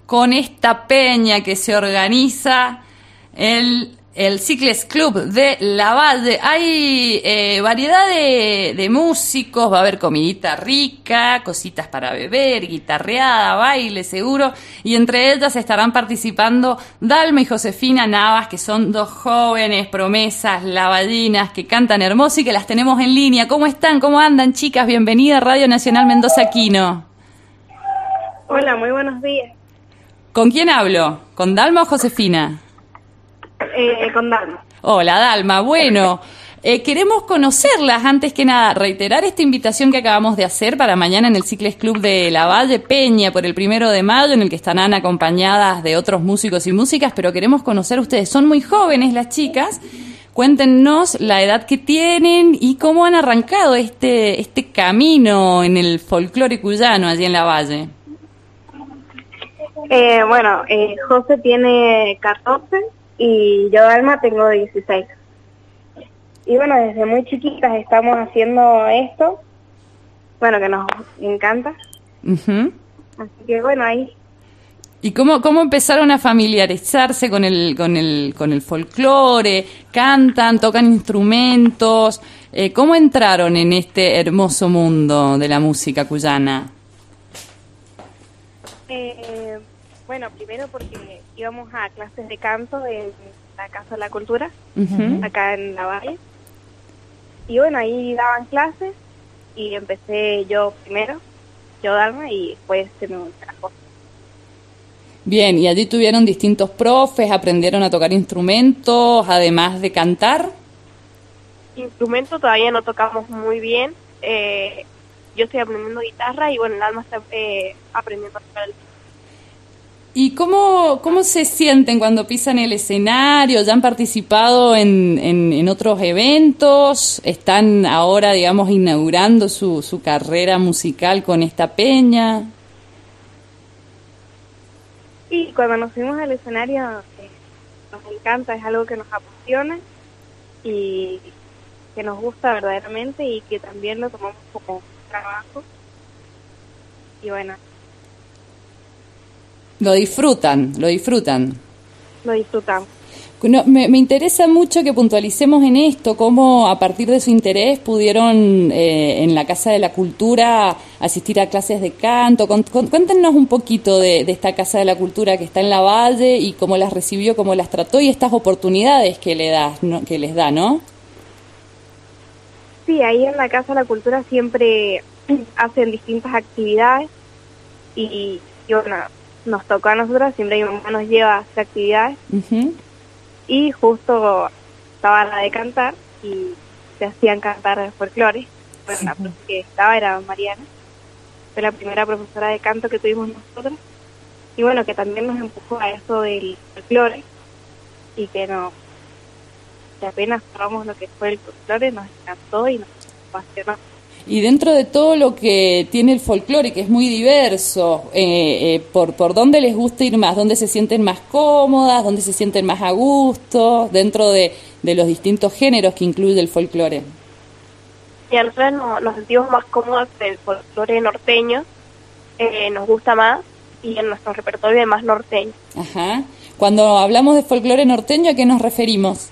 con esta peña que se organiza el Cicles Club de Lavalle. Hay variedad de músicos, va a haber comidita rica, cositas para beber, guitarreada, baile seguro, y entre ellas estarán participando Dalma y Josefina Navas, que son dos jóvenes promesas lavallinas que cantan hermoso y que las tenemos en línea. ¿Cómo están? ¿Cómo andan, chicas? Bienvenida a Radio Nacional Mendoza Quino. Hola, muy buenos días. ¿Con quién hablo? ¿Con Dalma o Josefina? Con Dalma. Hola, Dalma. Bueno, queremos conocerlas. Antes que nada, reiterar esta invitación que acabamos de hacer para mañana en el Cicles Club de Lavalle Peña por el 1 de mayo, en el que estarán acompañadas de otros músicos y músicas, pero queremos conocer ustedes. Son muy jóvenes las chicas. Cuéntenos la edad que tienen y cómo han arrancado este camino en el folclore cuyano allí en Lavalle. José tiene 14 y yo, Dalma, tengo 16. Y bueno, desde muy chiquitas estamos haciendo esto, bueno, que nos encanta. Uh-huh. Así que bueno, ahí. ¿Y cómo empezaron a familiarizarse con el folclore? ¿Cantan, tocan instrumentos? ¿Cómo entraron en este hermoso mundo de la música cuyana? Bueno, primero porque íbamos a clases de canto en la Casa de la Cultura, Uh-huh. acá en Lavalle. Y bueno, ahí daban clases y empecé yo primero, yo, Dalma, y después se me trajo. Bien, ¿y allí tuvieron distintos profes, aprendieron a tocar instrumentos, además de cantar? Instrumento todavía no tocamos muy bien. Yo estoy aprendiendo guitarra y bueno, el Dalma está aprendiendo a tocar el... ¿Y cómo se sienten cuando pisan el escenario? ¿Ya han participado en otros eventos? ¿Están ahora, digamos, inaugurando su carrera musical con esta peña? Y cuando nos subimos al escenario nos encanta, es algo que nos apasiona y que nos gusta verdaderamente y que también lo tomamos como trabajo. Y bueno, Lo disfrutan. lo disfrutamos. No, me interesa mucho que puntualicemos en esto, cómo a partir de su interés pudieron en la Casa de la Cultura asistir a clases de canto. Cuéntenos un poquito de esta Casa de la Cultura que está en Lavalle y cómo las recibió, cómo las trató y estas oportunidades que les da, ¿no? Sí, ahí en la Casa de la Cultura siempre hacen distintas actividades y bueno, nos tocó a nosotros, siempre mi mamá nos lleva a hacer actividades. Uh-huh. Y justo estaba la de cantar y se hacían cantar folclore. Bueno, la profe que estaba era Mariana, fue la primera profesora de canto que tuvimos nosotros. Y bueno, que también nos empujó a eso del folclore y que apenas probamos lo que fue el folclore, nos encantó y nos apasionó. Y dentro de todo lo que tiene el folclore, que es muy diverso, ¿por dónde les gusta ir más? ¿Dónde se sienten más cómodas? ¿Dónde se sienten más a gusto? Dentro de los distintos géneros que incluye el folclore. Y a nosotros nos sentimos más cómodos del folclore norteño, nos gusta más y en nuestro repertorio es más norteño. Ajá. Cuando hablamos de folclore norteño, ¿a qué nos referimos?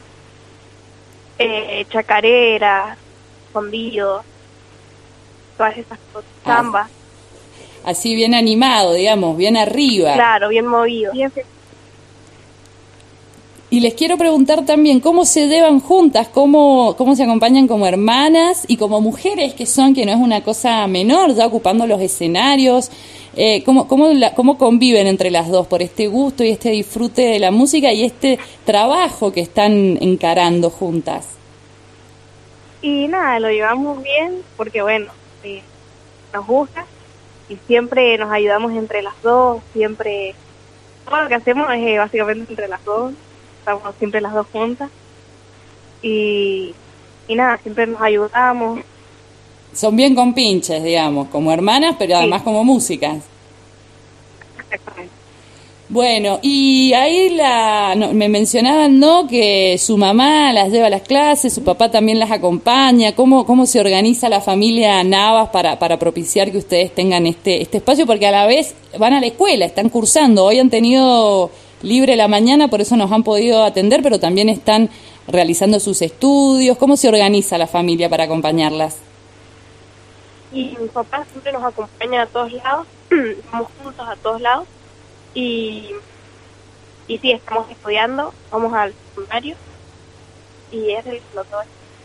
Chacarera, fondido, todas esas cosas, samba. Así bien animado, digamos, bien arriba. Claro, bien movido. Y les quiero preguntar también, ¿cómo se llevan juntas? ¿Cómo se acompañan como hermanas y como mujeres que no es una cosa menor, ya ocupando los escenarios? ¿Cómo conviven entre las dos por este gusto y este disfrute de la música y este trabajo que están encarando juntas? Y nada, lo llevamos bien porque bueno, nos gusta y siempre nos ayudamos entre las dos, siempre todo lo que hacemos es básicamente entre las dos, estamos siempre las dos juntas y nada, siempre nos ayudamos. Son bien compinches, digamos, como hermanas, pero además como músicas. Exactamente. Bueno, y ahí me mencionaban, ¿no?, que su mamá las lleva a las clases, su papá también las acompaña. ¿Cómo se organiza la familia Navas para propiciar que ustedes tengan este espacio? Porque a la vez van a la escuela, están cursando. Hoy han tenido libre la mañana, por eso nos han podido atender, pero también están realizando sus estudios. ¿Cómo se organiza la familia para acompañarlas? Y mi papá siempre nos acompaña a todos lados, vamos juntos a todos lados. Y sí, estamos estudiando, vamos al secundario y es el todo.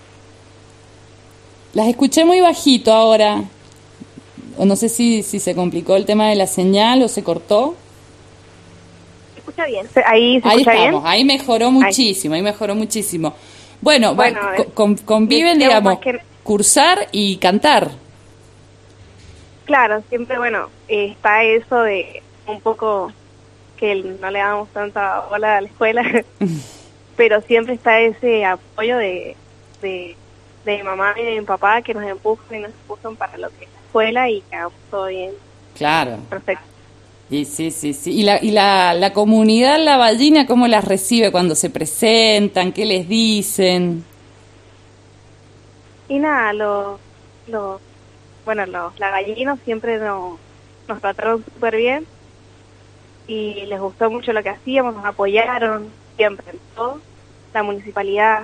Las escuché muy bajito ahora. O no sé si se complicó el tema de la señal o se cortó. ¿Se escucha bien? Ahí estamos, bien. Ahí mejoró muchísimo, ahí mejoró muchísimo. Bueno, conviven, digamos, cursar y cantar. Claro, siempre, está eso de un poco que no le damos tanta bola a la escuela, pero siempre está ese apoyo de mi mamá y de mi papá que nos empujan y nos empujan para lo que es la escuela y que hagamos todo bien. Claro. Perfecto. Y sí. ¿Y la comunidad lavallina cómo las recibe cuando se presentan? ¿Qué les dicen? Y nada, los lavallinos siempre nos trataron súper bien y les gustó mucho lo que hacíamos, nos apoyaron siempre en todo, la municipalidad.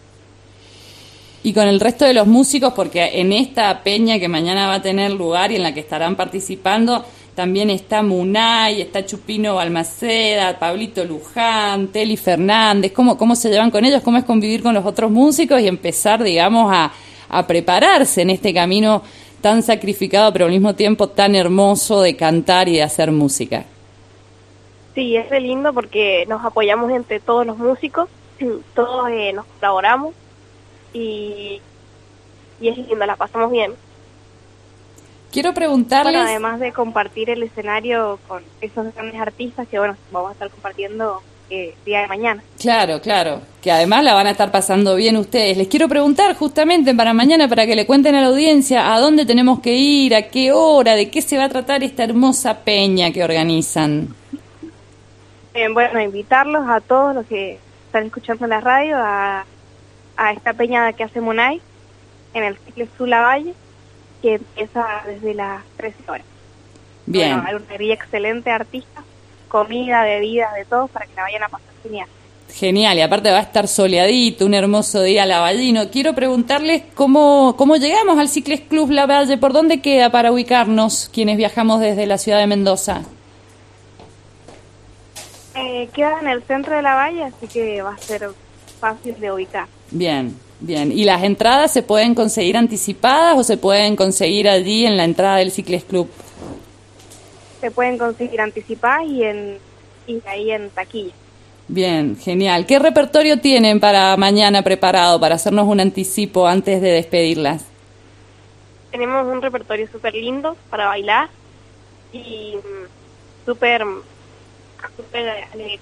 Y con el resto de los músicos, porque en esta peña que mañana va a tener lugar y en la que estarán participando, también está Munay, está Chupino Balmaceda, Pablito Luján, Teli Fernández. ¿Cómo se llevan con ellos? ¿Cómo es convivir con los otros músicos y empezar, digamos, a prepararse en este camino tan sacrificado, pero al mismo tiempo tan hermoso de cantar y de hacer música? Sí, es re lindo porque nos apoyamos entre todos los músicos, todos nos colaboramos y es lindo, la pasamos bien. Quiero preguntarles... Bueno, además de compartir el escenario con esos grandes artistas que, vamos a estar compartiendo día de mañana. Claro, que además la van a estar pasando bien ustedes. Les quiero preguntar justamente para mañana, para que le cuenten a la audiencia a dónde tenemos que ir, a qué hora, de qué se va a tratar esta hermosa peña que organizan. Invitarlos a todos los que están escuchando en la radio a esta peña que hace Munay en el Cicles Club Lavalle, que empieza desde las 13 horas. Bien. Hay una grilla excelente de artistas, comida, bebidas, de todo, para que la vayan a pasar genial. Genial, y aparte va a estar soleadito, un hermoso día lavallino. Quiero preguntarles cómo llegamos al Cicles Club Lavalle, ¿por dónde queda para ubicarnos quienes viajamos desde la ciudad de Mendoza? Queda en el centro de Lavalle, así que va a ser fácil de ubicar. Bien. ¿Y las entradas se pueden conseguir anticipadas o se pueden conseguir allí en la entrada del Cicles Club? Se pueden conseguir anticipadas y ahí en taquilla. Bien, genial. ¿Qué repertorio tienen para mañana preparado para hacernos un anticipo antes de despedirlas? Tenemos un repertorio súper lindo para bailar y súper alegre.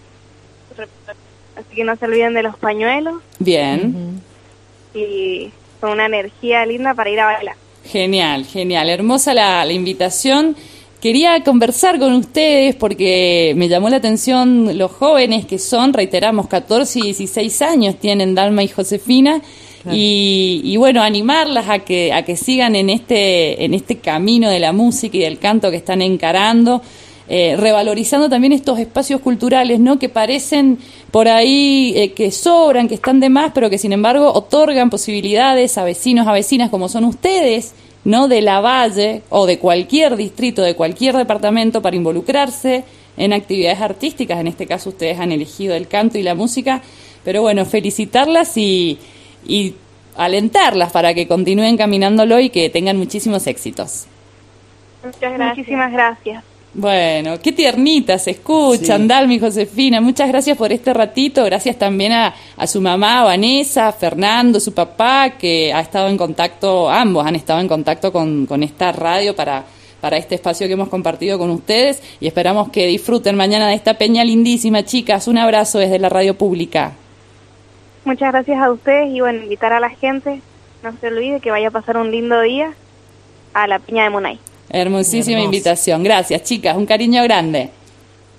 Así que no se olviden de los pañuelos. Bien. Y con una energía linda para ir a bailar. Genial. Hermosa la invitación. Quería conversar con ustedes porque me llamó la atención los jóvenes que son, reiteramos, 14 y 16 años tienen Dalma y Josefina. Claro. Y bueno, animarlas a que sigan en este camino de la música y del canto que están encarando. Revalorizando también estos espacios culturales, ¿no?, que parecen por ahí que sobran, que están de más, pero que sin embargo otorgan posibilidades a vecinos, a vecinas como son ustedes, ¿no?, de Lavalle o de cualquier distrito, de cualquier departamento, para involucrarse en actividades artísticas. En este caso ustedes han elegido el canto y la música, pero bueno, felicitarlas y alentarlas para que continúen caminándolo y que tengan muchísimos éxitos. Muchas gracias. Muchísimas gracias. Bueno, qué tiernitas se escuchan, sí. Dalma y Josefina, muchas gracias por este ratito, gracias también a su mamá, Vanessa, a Fernando, su papá, que ha estado en contacto, ambos han estado en contacto con esta radio para este espacio que hemos compartido con ustedes, y esperamos que disfruten mañana de esta peña lindísima, chicas. Un abrazo desde la radio pública. Muchas gracias a ustedes y invitar a la gente, no se olvide que vaya a pasar un lindo día a la peña de Munay. Hermosísima invitación. Gracias, chicas. Un cariño grande.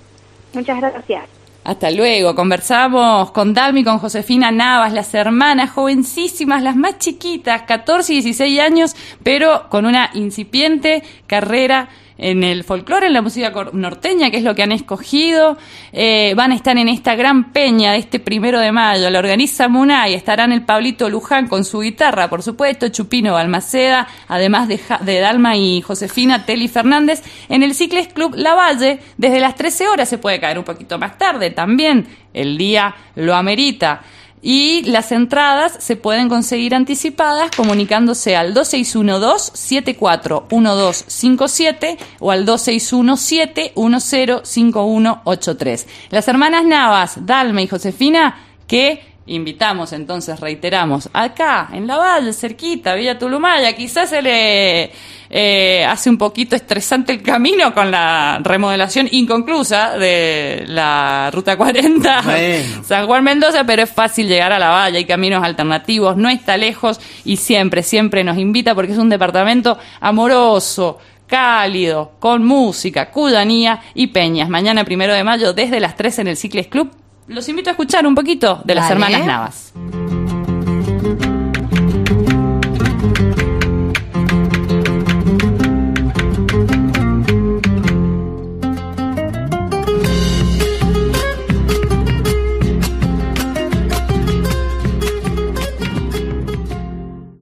Muchas gracias. Hasta luego. Conversamos con Dalma y con Josefina Navas, las hermanas jovencísimas, las más chiquitas, 14 y 16 años, pero con una incipiente carrera en el folclore, en la música norteña, que es lo que han escogido. Van a estar en esta gran peña de este 1 de mayo, la organiza Munay, estarán el Pablito Luján con su guitarra, por supuesto, Chupino Balmaceda, además de Dalma y Josefina, Teli Fernández, en el Cicles Club Lavalle, desde las 13 horas, se puede caer un poquito más tarde, también el día lo amerita. Y las entradas se pueden conseguir anticipadas comunicándose al 2612-741257 o al 2617-105183. Las hermanas Navas, Dalma y Josefina, que invitamos entonces, reiteramos, acá en Lavalle, cerquita, Villa Tulumaya, quizás se le hace un poquito estresante el camino con la remodelación inconclusa de la Ruta 40 bueno. San Juan Mendoza, pero es fácil llegar a Lavalle, hay caminos alternativos, no está lejos y siempre nos invita porque es un departamento amoroso, cálido, con música, cuyanía y peñas. Mañana 1 de mayo desde las 3 en el Cicles Club. Los invito a escuchar un poquito de las hermanas Navas.